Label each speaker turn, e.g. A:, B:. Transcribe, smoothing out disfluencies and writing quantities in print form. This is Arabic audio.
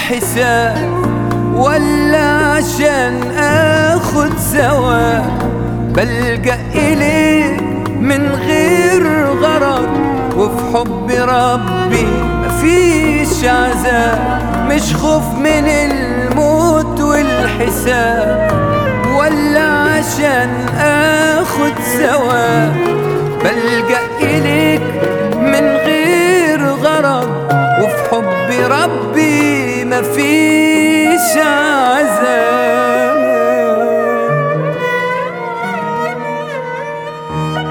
A: والحساب، ولا عشان اخد ثواب بلجأ إليك من غير غرض، وفي حب ربي مفيش عذاب. مش خوف من الموت والحساب، ولا عشان اخد ثواب بلجأ إليك من غير غرض، وفي حب ربي مفيش عذاب.